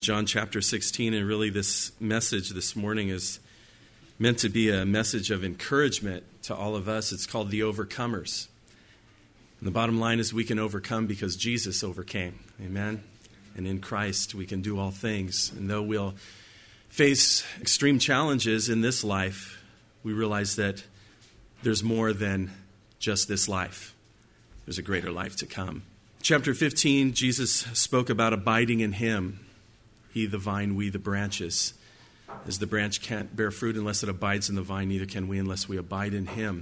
John chapter 16, and really this message this morning is meant to be a message of encouragement to all of us. It's called The Overcomers. And the bottom line is we can overcome because Jesus overcame. Amen? And in Christ we can do all things. And though we'll face extreme challenges in this life, we realize that there's more than just this life. There's a greater life to come. Chapter 15, Jesus spoke about abiding in Him. He the vine, we the branches. As the branch can't bear fruit unless it abides in the vine, neither can we unless we abide in Him.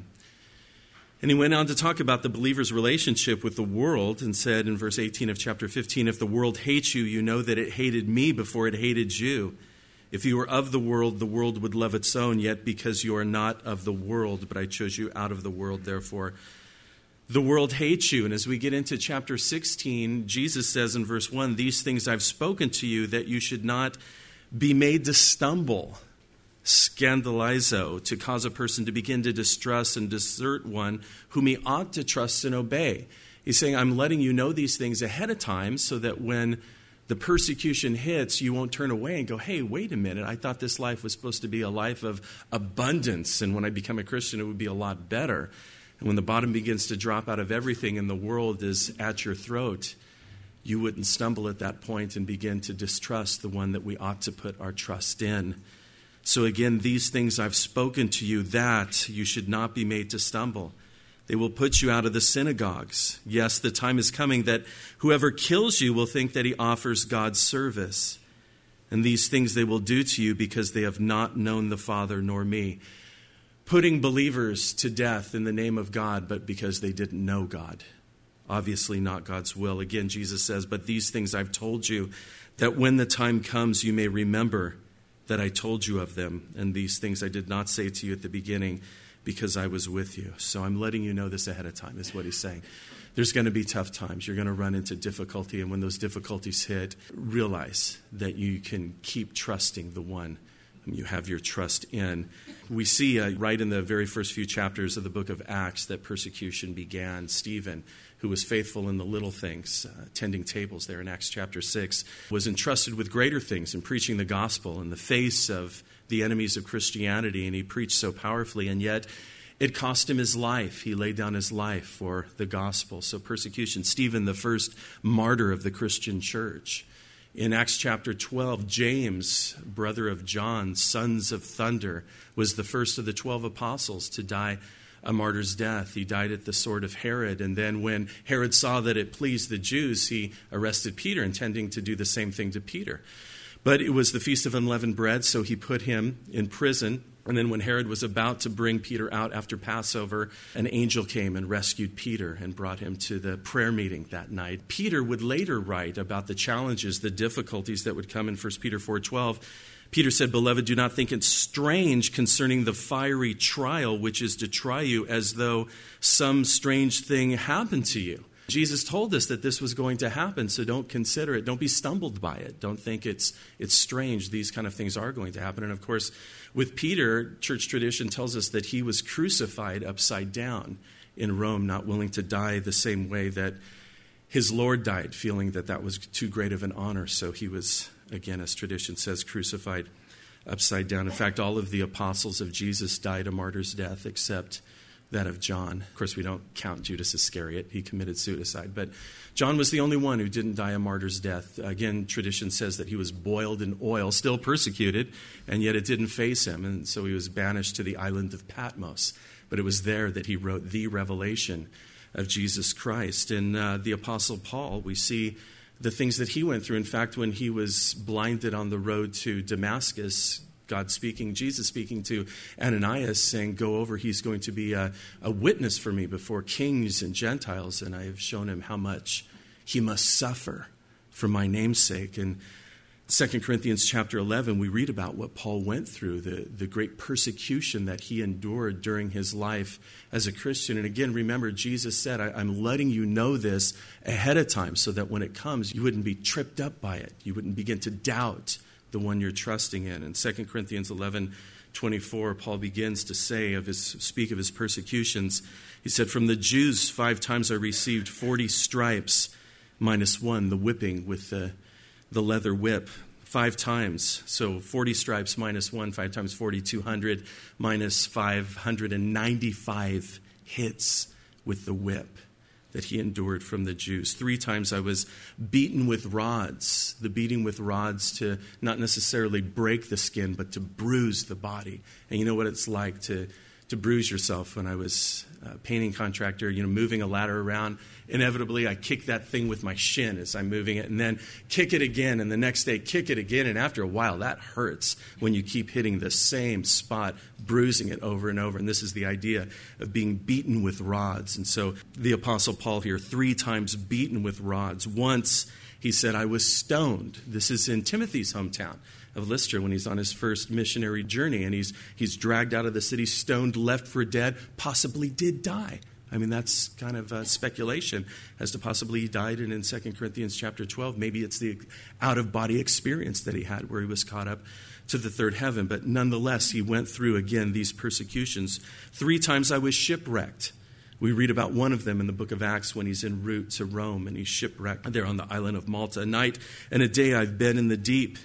And he went on to talk about the believer's relationship with the world and said in verse 18 of chapter 15, if the world hates you, you know that it hated me before it hated you. If you were of the world would love its own, yet because you are not of the world, but I chose you out of the world, therefore the world hates you. And as we get into chapter 16, Jesus says in verse 1, these things I've spoken to you that you should not be made to stumble, scandalizo, to cause a person to begin to distrust and desert one whom he ought to trust and obey. He's saying, I'm letting you know these things ahead of time so that when the persecution hits, you won't turn away and go, hey, wait a minute, I thought this life was supposed to be a life of abundance, and when I become a Christian, it would be a lot better. And when the bottom begins to drop out of everything and the world is at your throat, you wouldn't stumble at that point and begin to distrust the one that we ought to put our trust in. So again, these things I've spoken to you that you should not be made to stumble. They will put you out of the synagogues. Yes, the time is coming that whoever kills you will think that he offers God's service. And these things they will do to you because they have not known the Father nor me. Putting believers to death in the name of God, but because they didn't know God. Obviously not God's will. Again, Jesus says, but these things I've told you, that when the time comes you may remember that I told you of them. And these things I did not say to you at the beginning because I was with you. So I'm letting you know this ahead of time, is what he's saying. There's going to be tough times. You're going to run into difficulty. And when those difficulties hit, realize that you can keep trusting the one you have your trust in. We see right in the very first few chapters of the book of Acts that persecution began. Stephen, who was faithful in the little things, tending tables there in Acts chapter 6, was entrusted with greater things in preaching the gospel in the face of the enemies of Christianity, and he preached so powerfully, and yet it cost him his life. He laid down his life for the gospel. So persecution. Stephen, the first martyr of the Christian church. In Acts chapter 12, James, brother of John, sons of thunder, was the first of the 12 apostles to die a martyr's death. He died at the sword of Herod, and then when Herod saw that it pleased the Jews, he arrested Peter, intending to do the same thing to Peter. But it was the Feast of Unleavened Bread, so he put him in prison. And then when Herod was about to bring Peter out after Passover, an angel came and rescued Peter and brought him to the prayer meeting that night. Peter would later write about the challenges, the difficulties that would come in 1 Peter 4:12. Peter said, Beloved, do not think it strange concerning the fiery trial which is to try you as though some strange thing happened to you. Jesus told us that this was going to happen, so don't consider it. Don't be stumbled by it. Don't think it's strange. These kind of things are going to happen. And of course, with Peter, church tradition tells us that he was crucified upside down in Rome, not willing to die the same way that his Lord died, feeling that that was too great of an honor. So he was, again, as tradition says, crucified upside down. In fact, all of the apostles of Jesus died a martyr's death except that of John. Of course, we don't count Judas Iscariot. He committed suicide. But John was the only one who didn't die a martyr's death. Again, tradition says that he was boiled in oil, still persecuted, and yet it didn't faze him. And so he was banished to the island of Patmos. But it was there that he wrote the revelation of Jesus Christ. In the Apostle Paul, we see the things that he went through. In fact, when he was blinded on the road to Damascus, Jesus speaking to Ananias, saying, go over, he's going to be a witness for me before kings and Gentiles, and I have shown him how much he must suffer for my name's sake. And 2 Corinthians chapter 11, we read about what Paul went through, the great persecution that he endured during his life as a Christian. And again, remember, Jesus said, I'm letting you know this ahead of time so that when it comes, you wouldn't be tripped up by it. You wouldn't begin to doubt the one you're trusting in. In 2 Corinthians 11:24, Paul begins to speak of his persecutions. He said, from the Jews 5 times I received 40 stripes minus 1, the whipping with the leather whip. 5 times. So 40 stripes minus 1, 5 times 40, 200 minus 595 hits with the whip that he endured from the Jews. 3 times I was beaten with rods. The beating with rods to not necessarily break the skin, but to bruise the body. And you know what it's like to bruise yourself. When I was a painting contractor, moving a ladder around, inevitably I kick that thing with my shin as I'm moving it, and then kick it again, and the next day kick it again, and after a while that hurts when you keep hitting the same spot, bruising it over and over. And this is the idea of being beaten with rods. And so the Apostle Paul here, 3 times beaten with rods. Once he said, I was stoned. This is in Timothy's hometown of Lystra when he's on his first missionary journey, and he's dragged out of the city, stoned, left for dead, possibly did die. I mean, that's kind of speculation as to possibly he died. And in 2 Corinthians chapter 12, maybe it's the out-of-body experience that he had where he was caught up to the third heaven. But nonetheless, he went through, again, these persecutions. 3 times I was shipwrecked. We read about one of them in the book of Acts when he's en route to Rome, and he's shipwrecked there on the island of Malta. A night and a day I've been in the deep.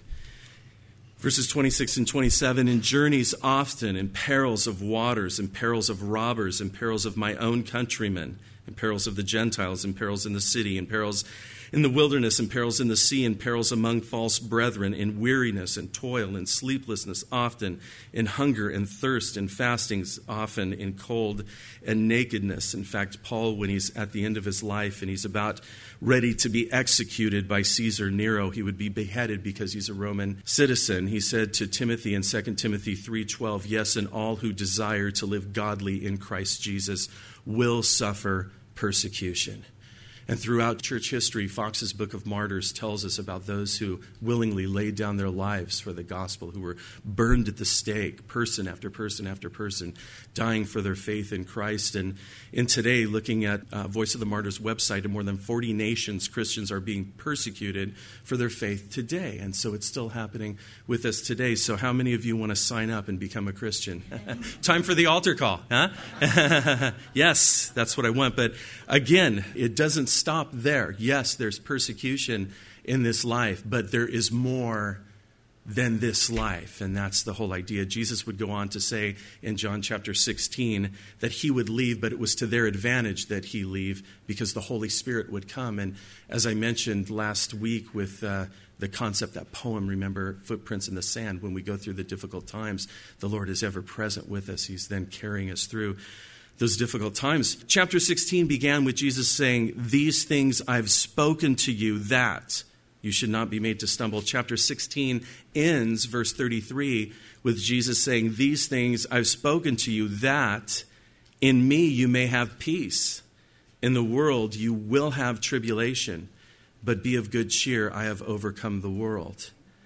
Verses 26 and 27, in journeys often, in perils of waters, in perils of robbers, in perils of my own countrymen, in perils of the Gentiles, in perils in the city, in perils in the wilderness, in perils in the sea, in perils among false brethren, in weariness and toil and sleeplessness often, in hunger and thirst and fastings often, in cold and nakedness. In fact, Paul, when he's at the end of his life and he's about ready to be executed by Caesar Nero, he would be beheaded because he's a Roman citizen. He said to Timothy in 2 Timothy 3:12, yes, and all who desire to live godly in Christ Jesus will suffer persecution. And throughout church history, Fox's Book of Martyrs tells us about those who willingly laid down their lives for the gospel, who were burned at the stake, person after person after person, dying for their faith in Christ. And in today, looking at Voice of the Martyrs website, in more than 40 nations, Christians are being persecuted for their faith today. And so it's still happening with us today. So how many of you want to sign up and become a Christian? Time for the altar call, huh? Yes, that's what I want. But again, it doesn't stop there. Yes, there's persecution in this life, but there is more than this life, and that's the whole idea. Jesus would go on to say in John chapter 16 that he would leave, but it was to their advantage that he leave because the Holy Spirit would come. And as I mentioned last week with the concept, that poem, remember, Footprints in the Sand, when we go through the difficult times, the Lord is ever present with us. He's then carrying us through those difficult times. Chapter 16 began with Jesus saying, these things I've spoken to you that you should not be made to stumble. Chapter 16 ends, verse 33, with Jesus saying, these things I've spoken to you that in me you may have peace. In the world you will have tribulation, but be of good cheer, I have overcome the world.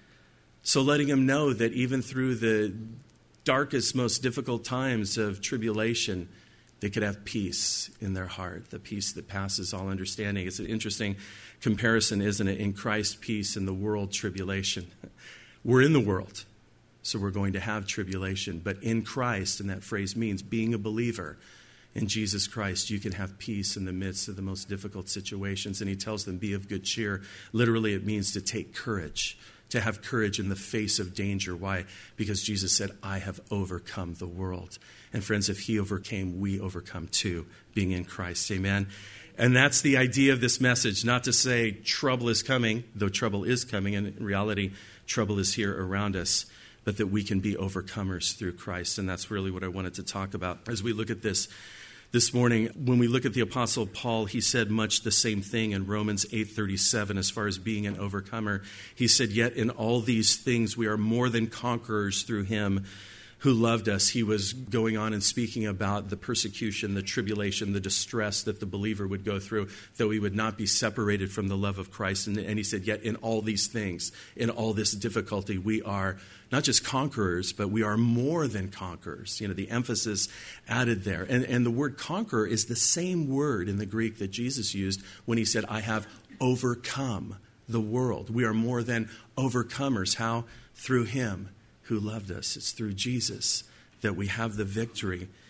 So letting him know that even through the darkest, most difficult times of tribulation, they could have peace in their heart, the peace that passes all understanding. It's an interesting comparison, isn't it? In Christ, peace, in the world, tribulation. We're in the world, so we're going to have tribulation. But in Christ, and that phrase means being a believer in Jesus Christ, you can have peace in the midst of the most difficult situations. And he tells them, be of good cheer. Literally, it means to take courage, to have courage in the face of danger. Why? Because Jesus said, I have overcome the world. And friends, if he overcame, we overcome too, being in Christ. Amen. And that's the idea of this message, not to say trouble is coming, though trouble is coming, and in reality, trouble is here around us, but that we can be overcomers through Christ. And that's really what I wanted to talk about as we look at this morning. When we look at the Apostle Paul, he said much the same thing in Romans 8:37 as far as being an overcomer. He said, yet in all these things we are more than conquerors through him who loved us. He was going on and speaking about the persecution, the tribulation, the distress that the believer would go through, though he would not be separated from the love of Christ. And he said, yet in all these things, in all this difficulty, we are not just conquerors, but we are more than conquerors. You know, the emphasis added there. And the word conqueror is the same word in the Greek that Jesus used when he said, I have overcome the world. We are more than overcomers. How? Through him who loved us. It's through Jesus that we have the victory.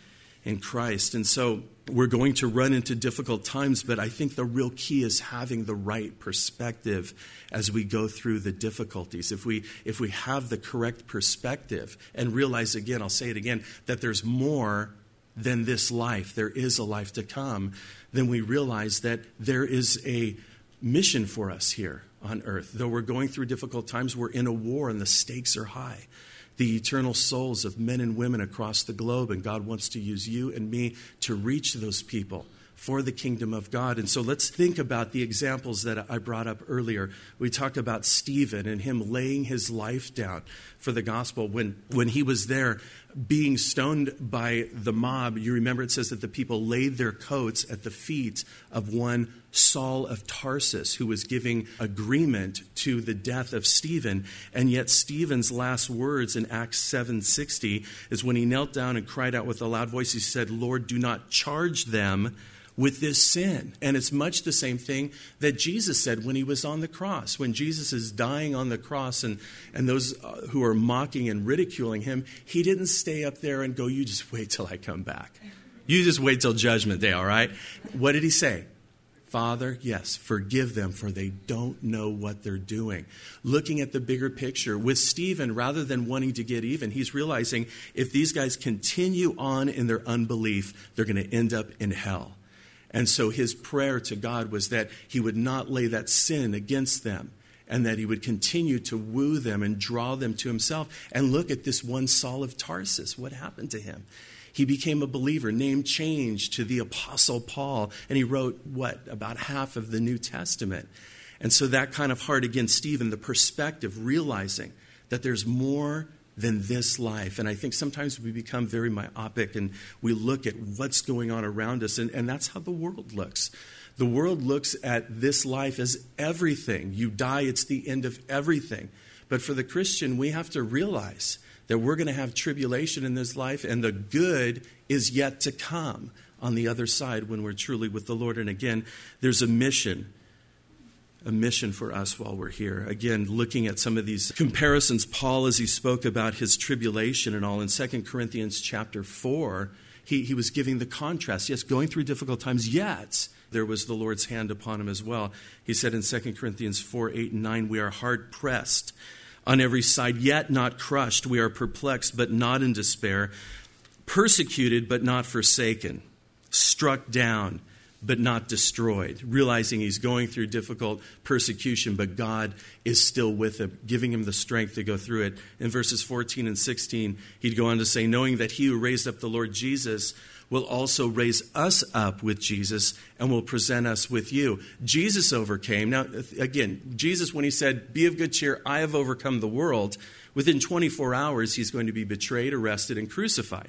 in Christ. And so we're going to run into difficult times, but I think the real key is having the right perspective as we go through the difficulties. If we have the correct perspective and realize again, I'll say it again, that there's more than this life, there is a life to come, then we realize that there is a mission for us here on earth. Though we're going through difficult times, we're in a war and the stakes are high. The eternal souls of men and women across the globe, and God wants to use you and me to reach those people for the kingdom of God. And so let's think about the examples that I brought up earlier. We talked about Stephen and him laying his life down for the gospel when he was there being stoned by the mob. You remember it says that the people laid their coats at the feet of one Saul of Tarsus, who was giving agreement to the death of Stephen. And yet Stephen's last words in Acts 7:60 is when he knelt down and cried out with a loud voice, he said, "Lord, do not charge them with this sin." And it's much the same thing that Jesus said when he was on the cross. When Jesus is dying on the cross and those who are mocking and ridiculing him, he didn't stay up there and go, "You just wait till I come back. You just wait till judgment day, all right?" What did he say? "Father, yes, forgive them, for they don't know what they're doing." Looking at the bigger picture, with Stephen, rather than wanting to get even, he's realizing if these guys continue on in their unbelief, they're going to end up in hell. And so his prayer to God was that he would not lay that sin against them and that he would continue to woo them and draw them to himself. And look at this one Saul of Tarsus. What happened to him? He became a believer, name changed to the Apostle Paul, and he wrote, about half of the New Testament. And so that kind of heart, again, Stephen, the perspective, realizing that there's more than this life. And I think sometimes we become very myopic and we look at what's going on around us, and that's how the world looks. The world looks at this life as everything. You die, it's the end of everything. But for the Christian, we have to realize that we're going to have tribulation in this life, and the good is yet to come on the other side when we're truly with the Lord. And again, there's a mission for us while we're here. Again, looking at some of these comparisons, Paul, as he spoke about his tribulation and all, in 2 Corinthians chapter 4, he was giving the contrast. Yes, going through difficult times, yet there was the Lord's hand upon him as well. He said in 2 Corinthians 4, 8 and 9, "We are hard pressed on every side, yet not crushed. We are perplexed, but not in despair. Persecuted, but not forsaken. Struck down, but not destroyed." Realizing he's going through difficult persecution, but God is still with him, giving him the strength to go through it. In verses 14 and 16, he'd go on to say, "Knowing that he who raised up the Lord Jesus will also raise us up with Jesus and will present us with you." Jesus overcame. Now, again, Jesus, when he said, "Be of good cheer, I have overcome the world," within 24 hours, he's going to be betrayed, arrested, and crucified.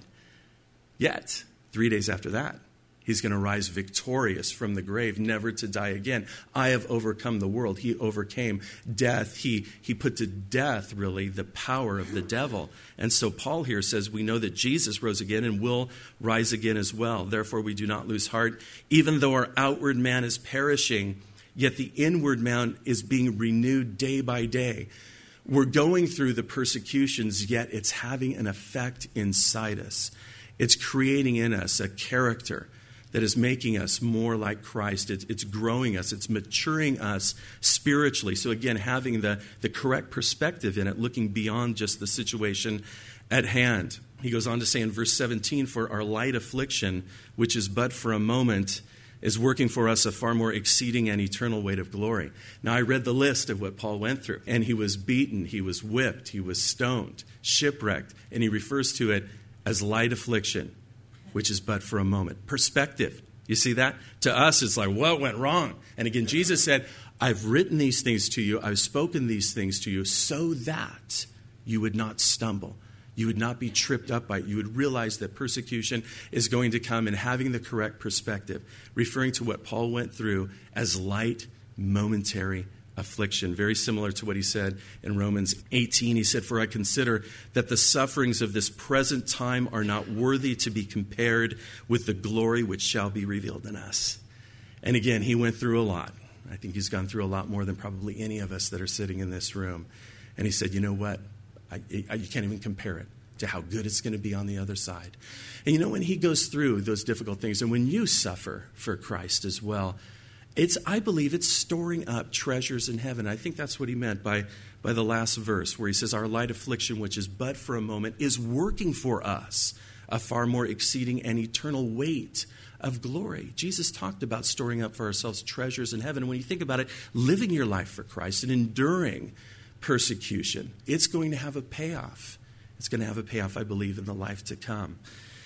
Yet, 3 days after that, he's going to rise victorious from the grave, never to die again. I have overcome the world. He overcame death. He put to death, really, the power of the devil. And so Paul here says we know that Jesus rose again and will rise again as well. Therefore, we do not lose heart. Even though our outward man is perishing, yet the inward man is being renewed day by day. We're going through the persecutions, yet it's having an effect inside us. It's creating in us a character that is making us more like Christ. It's growing us. It's maturing us spiritually. So again, having the correct perspective in it, looking beyond just the situation at hand. He goes on to say in verse 17, "For our light affliction, which is but for a moment, is working for us a far more exceeding and eternal weight of glory." Now, I read the list of what Paul went through, and he was beaten, he was whipped, he was stoned, shipwrecked, and he refers to it as light affliction, which is but for a moment. Perspective. You see that? To us, it's like, what went wrong? And again, Jesus said, "I've written these things to you, I've spoken these things to you, so that you would not stumble. You would not be tripped up by it. You would realize that persecution is going to come, and having the correct perspective, referring to what Paul went through as light, momentary affliction. Very similar to what he said in Romans 18. He said, "For I consider that the sufferings of this present time are not worthy to be compared with the glory which shall be revealed in us." And again, he went through a lot. I think he's gone through a lot more than probably any of us that are sitting in this room. And he said, "You know what? You can't even compare it to how good it's going to be on the other side. And when he goes through those difficult things, and when you suffer for Christ as well, I believe it's storing up treasures in heaven. I think that's what he meant by the last verse, where he says, our light affliction, which is but for a moment, is working for us a far more exceeding and eternal weight of glory. Jesus talked about storing up for ourselves treasures in heaven. And when you think about it, living your life for Christ and enduring persecution, it's going to have a payoff. It's going to have a payoff, I believe, in the life to come.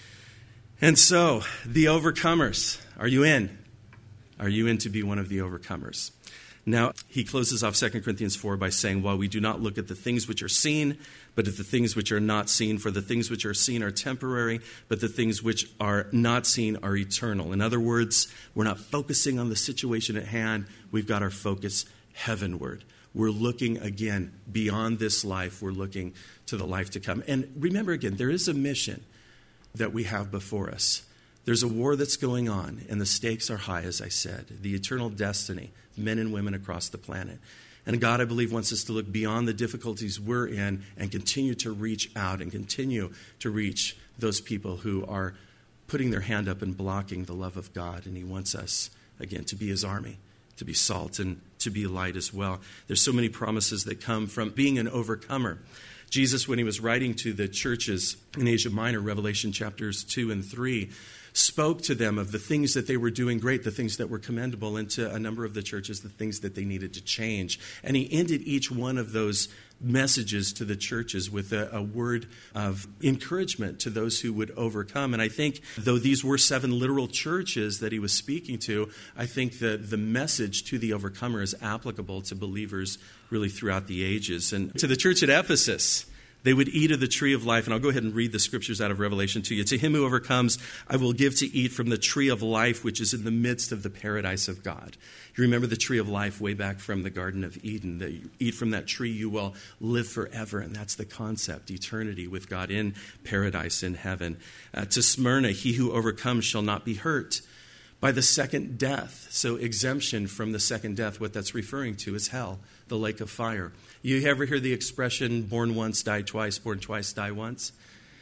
And so, the overcomers, are you in? Are you in to be one of the overcomers? Now, he closes off 2 Corinthians 4 by saying, while we do not look at the things which are seen, but at the things which are not seen, for the things which are seen are temporary, but the things which are not seen are eternal. In other words, we're not focusing on the situation at hand. We've got our focus heavenward. We're looking, again, beyond this life. We're looking to the life to come. And remember, again, there is a mission that we have before us. There's a war that's going on, and the stakes are high, as I said. The eternal destiny of men and women across the planet. And God, I believe, wants us to look beyond the difficulties we're in and continue to reach out and continue to reach those people who are putting their hand up and blocking the love of God. And he wants us, again, to be his army, to be salt and to be light as well. There's so many promises that come from being an overcomer. Jesus, when he was writing to the churches in Asia Minor, Revelation chapters 2 and 3, spoke to them of the things that they were doing great, the things that were commendable, and to a number of the churches, the things that they needed to change. And he ended each one of those messages to the churches with a word of encouragement to those who would overcome. And I think, though these were 7 literal churches that he was speaking to, I think that the message to the overcomer is applicable to believers really throughout the ages. And to the church at Ephesus, they would eat of the tree of life. And I'll go ahead and read the scriptures out of Revelation to you. To him who overcomes, I will give to eat from the tree of life, which is in the midst of the paradise of God. You remember the tree of life way back from the Garden of Eden. That you eat from that tree, you will live forever. And that's the concept, eternity with God in paradise in heaven. To Smyrna, he who overcomes shall not be hurt by the second death. So exemption from the second death, what that's referring to is hell, the lake of fire. You ever hear the expression, born once, die twice, born twice, die once?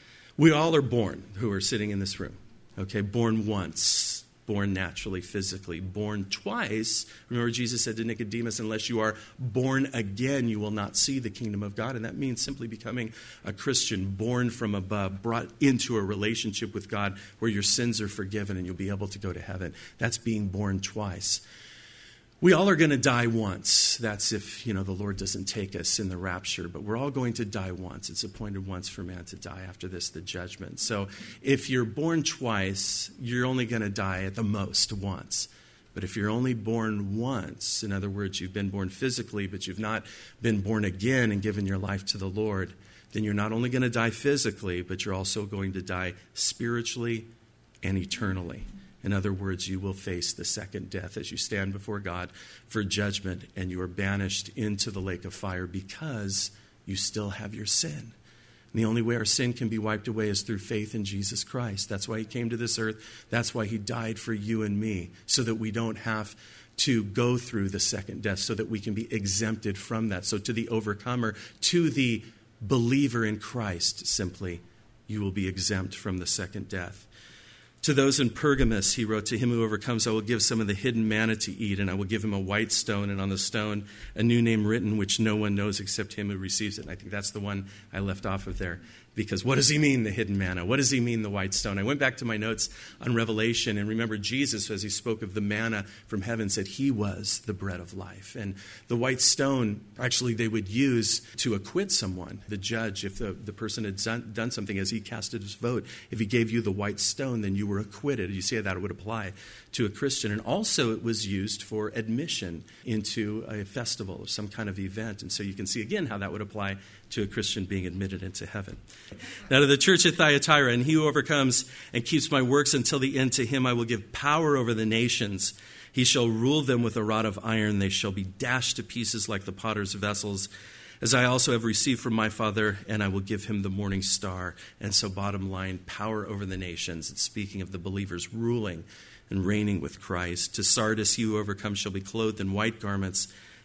We all are born who are sitting in this room. Okay, born once, born naturally, physically. Born twice, remember Jesus said to Nicodemus, unless you are born again, you will not see the kingdom of God. And that means simply becoming a Christian, born from above, brought into a relationship with God where your sins are forgiven and you'll be able to go to heaven. That's being born twice. We all are going to die once. That's if, the Lord doesn't take us in the rapture. But we're all going to die once. It's appointed once for man to die. After this, the judgment. So if you're born twice, you're only going to die at the most once. But if you're only born once, in other words, you've been born physically, but you've not been born again and given your life to the Lord, then you're not only going to die physically, but you're also going to die spiritually and eternally. In other words, you will face the second death as you stand before God for judgment, and you are banished into the lake of fire because you still have your sin. And the only way our sin can be wiped away is through faith in Jesus Christ. That's why he came to this earth. That's why he died for you and me, so that we don't have to go through the second death, so that we can be exempted from that. So to the overcomer, to the believer in Christ, simply, you will be exempt from the second death. To those in Pergamos, he wrote, to him who overcomes, I will give some of the hidden manna to eat, and I will give him a white stone, and on the stone a new name written, which no one knows except him who receives it. And I think that's the one I left off of there. Because what does he mean, the hidden manna? What does he mean, the white stone? I went back to my notes on Revelation, and remember Jesus, as he spoke of the manna from heaven, said he was the bread of life. And the white stone, actually, they would use to acquit someone. The judge, if the person had done something as he casted his vote, if he gave you the white stone, then you were acquitted. You see how that would apply to a Christian. And also it was used for admission into a festival or some kind of event. And so you can see again how that would apply to a Christian being admitted into heaven. Now to the church at Thyatira, and he who overcomes and keeps my works until the end, to him I will give power over the nations. He shall rule them with a rod of iron. They shall be dashed to pieces like the potter's vessels, as I also have received from my Father, and I will give him the morning star. And so bottom line, power over the nations. It's speaking of the believers ruling and reigning with Christ. To Sardis, he who overcomes shall be clothed in white garments,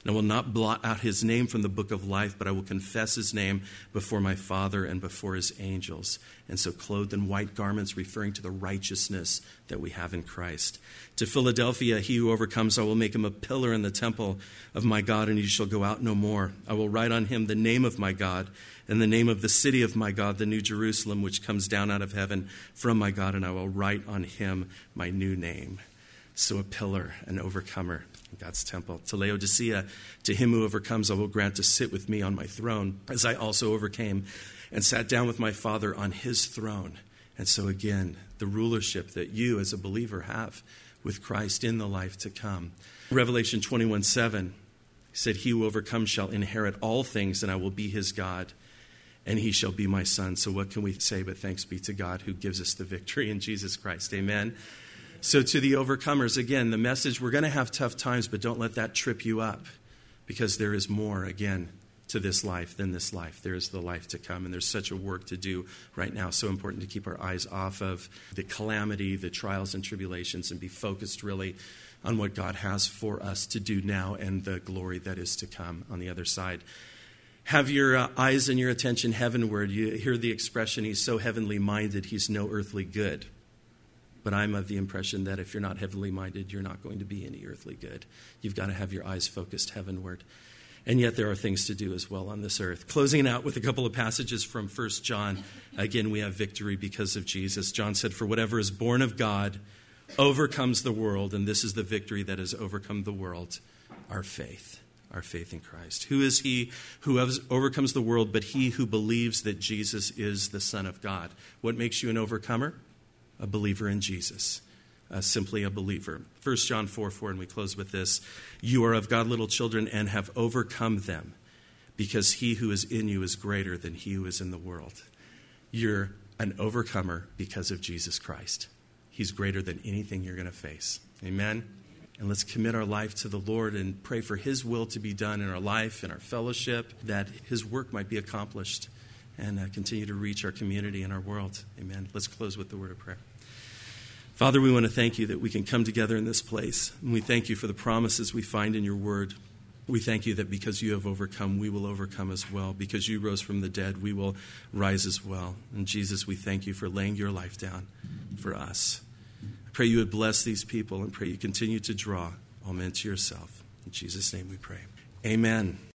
And I will not blot out his name from the book of life, but I will confess his name before my Father and before his angels. And so clothed in white garments, referring to the righteousness that we have in Christ. To Philadelphia, he who overcomes, I will make him a pillar in the temple of my God, and he shall go out no more. I will write on him the name of my God, and the name of the city of my God, the new Jerusalem, which comes down out of heaven from my God, and I will write on him my new name. So a pillar, an overcomer in God's temple. To Laodicea, to him who overcomes, I will grant to sit with me on my throne, as I also overcame and sat down with my Father on his throne. And so again, the rulership that you as a believer have with Christ in the life to come. Revelation 21:7 said, he who overcomes shall inherit all things, and I will be his God, and he shall be my son. So what can we say but thanks be to God who gives us the victory in Jesus Christ. Amen. So to the overcomers, again, the message, we're going to have tough times, but don't let that trip you up, because there is more, again, to this life than this life. There is the life to come, and there's such a work to do right now. So important to keep our eyes off of the calamity, the trials and tribulations, and be focused really on what God has for us to do now and the glory that is to come on the other side. Have your eyes and your attention heavenward. You hear the expression, he's so heavenly minded, he's no earthly good. But I'm of the impression that if you're not heavenly minded, you're not going to be any earthly good. You've got to have your eyes focused heavenward. And yet there are things to do as well on this earth. Closing it out with a couple of passages from 1 John. Again, we have victory because of Jesus. John said, for whatever is born of God overcomes the world, and this is the victory that has overcome the world, our faith in Christ. Who is he who overcomes the world but he who believes that Jesus is the Son of God? What makes you an overcomer? A believer in Jesus. Simply a believer. 1 John 4:4, and we close with this. You are of God, little children, and have overcome them, because he who is in you is greater than he who is in the world. You're an overcomer because of Jesus Christ. He's greater than anything you're going to face. Amen? And let's commit our life to the Lord and pray for his will to be done in our life, in our fellowship, that his work might be accomplished and continue to reach our community and our world. Amen. Let's close with the word of prayer. Father, we want to thank you that we can come together in this place. And we thank you for the promises we find in your word. We thank you that because you have overcome, we will overcome as well. Because you rose from the dead, we will rise as well. And Jesus, we thank you for laying your life down for us. I pray you would bless these people and pray you continue to draw all men to yourself. In Jesus' name we pray. Amen.